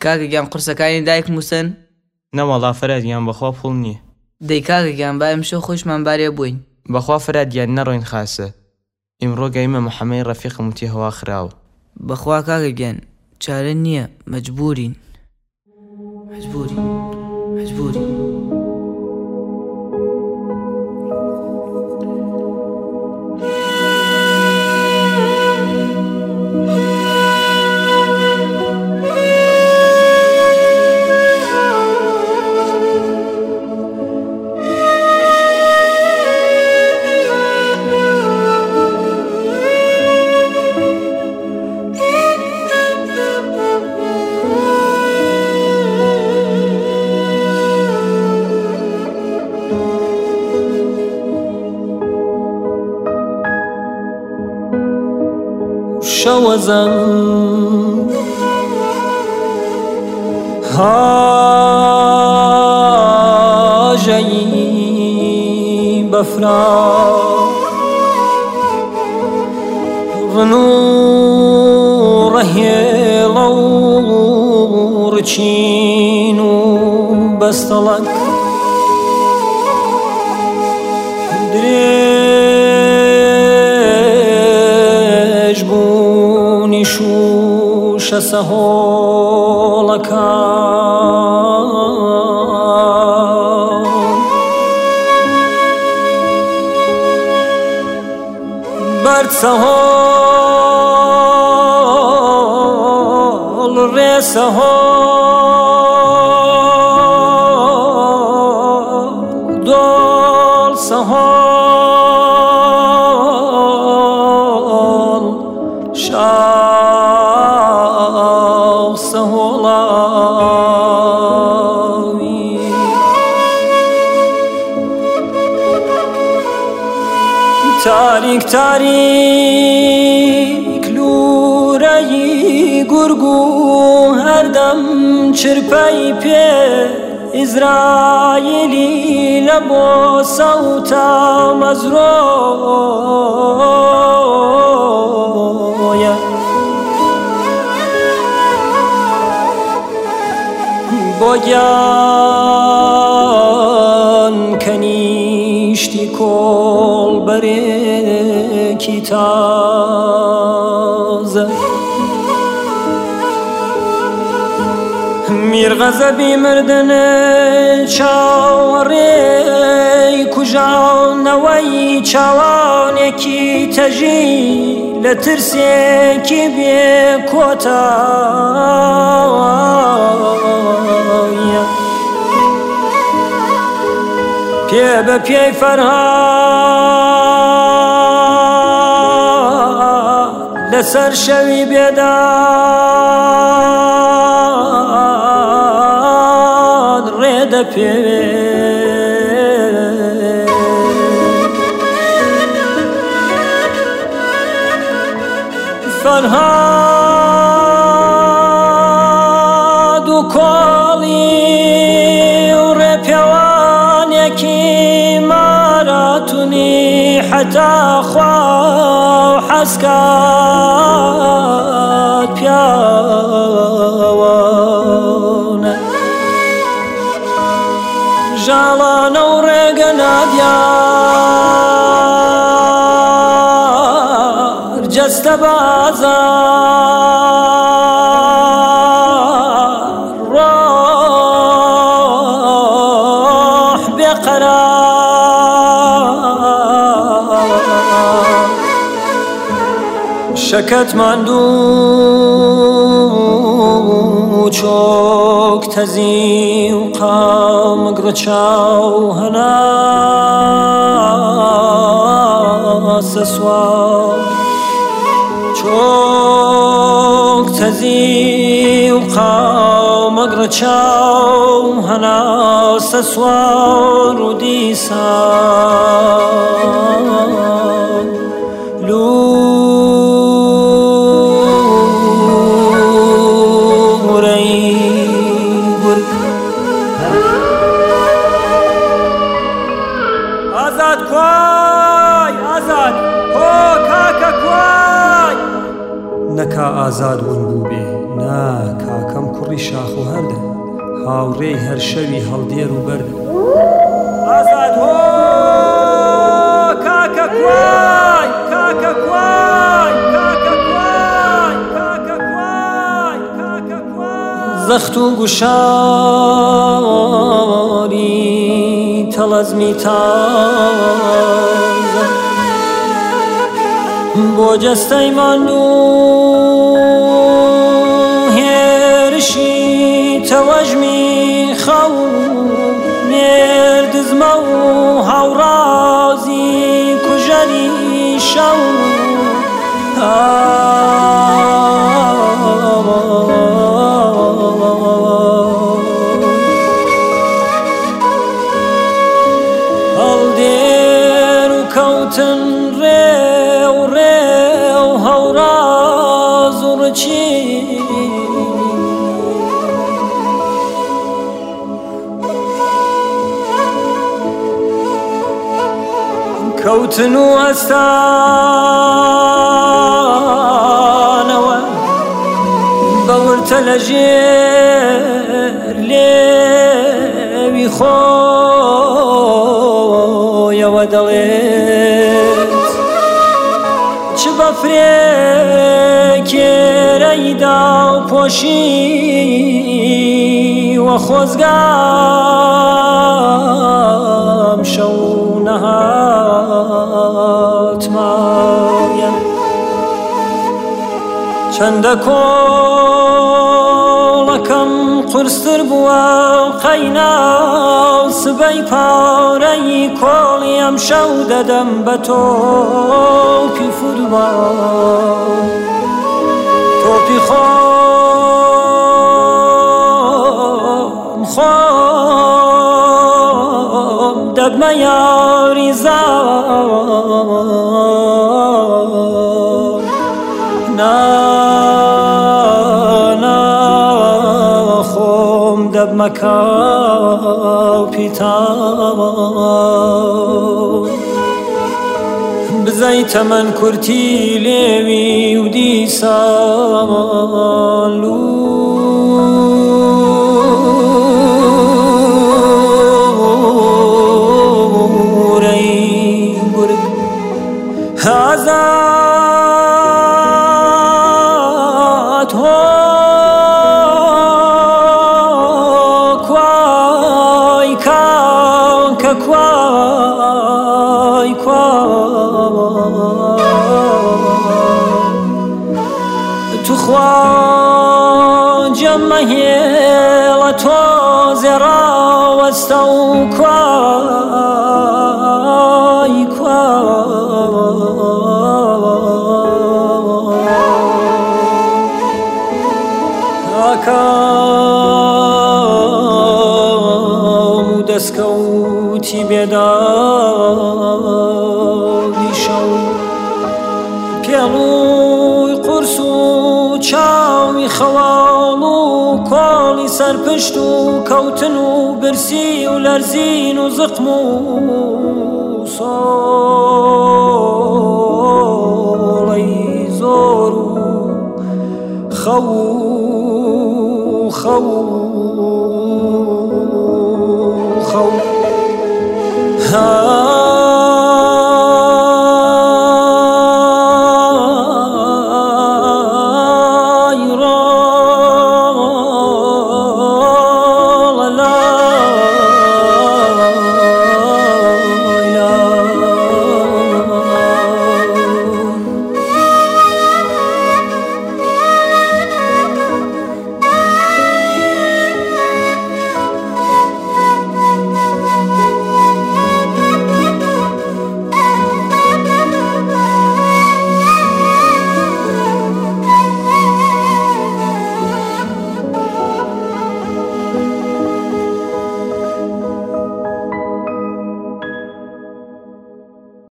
کاکەگیان قورسەکانی دایک موسن؟ نەوەڵا فەرەدیان بەخوا پوڵ نییە. دەی کاکەگیان با ئەمشەو خۆشمان بارێ بووین. بەخوا فەرەدیان نەڕۆین خاسە. ئیمڕۆ گەیمە محەمەی ڕەفیقم وتی هەوا خراوە. بەخوا کاکەگیان چارە نییە، مەجبورین. شوزن هاجي بفرا رنور هيلو رچينو بستلك شوش سهولكا برد سهول ری سهول دول سهول شاو سهولاوی تاریک تاریک لورایی گرگو هر دم چرپی پی إسرائيلي لبو صوتا مزرويا بوجان كنيشتي كل بريكي تازه میر غضبی مردن چاوری کجان نوی چوان کی تجی لترسی کی بی کوتا پی به پی فرهاد لسر شوی بیداد رید پی فرهاد و کالی و رپیوان یکی ماراتونی حتی خواه حسکات پیاوانه جالان و رگنا دیار جست بازار روح بقرار شکت مندو چوک تزی و قام گرچاو هنا سسوا چوک تزی و قام گرچاو هنا سسوا رو دیسا نەکا ئازاد ون بوو بێ نا کاکەم کوڕ کوڕی شاخ و هەردە هاوڕێی هەر شەوی هەڵدێر و بەردە ئازاد هۆ کاکە کوای کاکە کوای کاکە کوای کاکە کوای کاکە کوای زەخت و گوشاری تەڵەزمی تازە بۆ جەستەی ماندوو هێرشی تەوەژمی خەو مێردزمە و هاوڕازی کوژەری شەو هەڵدێر و کەوتن ڕێو ڕێو هەوڕاز و ڕچی کەوتن و ئەستانەوە بەورتە لە ژێر لێوی خۆیەوە دەڵێت چ بە فرێکێرەیدا و پۆشی وە خۆزگام شەو نەهاتمایە چەندە کۆڵەکەم قورستر بووە قەیناو سبەی پارەی کۆڵی ئەم شەو دەدەم بە تۆپی فوتبال تۆپی خۆم دەبمە یاری زار خۆم دەبمە کاپی تاوان بزەی تەمەن کورتی لێوی و دیسان لورەی گورگ ئازاد هۆ کوای کاکە کوای کوای تو خواجەم مەهێڵە تۆزێ ڕاوەستە و کوای ئاکام و دەستکەوتی بێدادی شەو پێڵووی قورس و چاوی خەواڵ و کۆڵی سەرپشت و کەوتن و برسی و لەرزین و زقم و سۆڵەی زۆر و خەو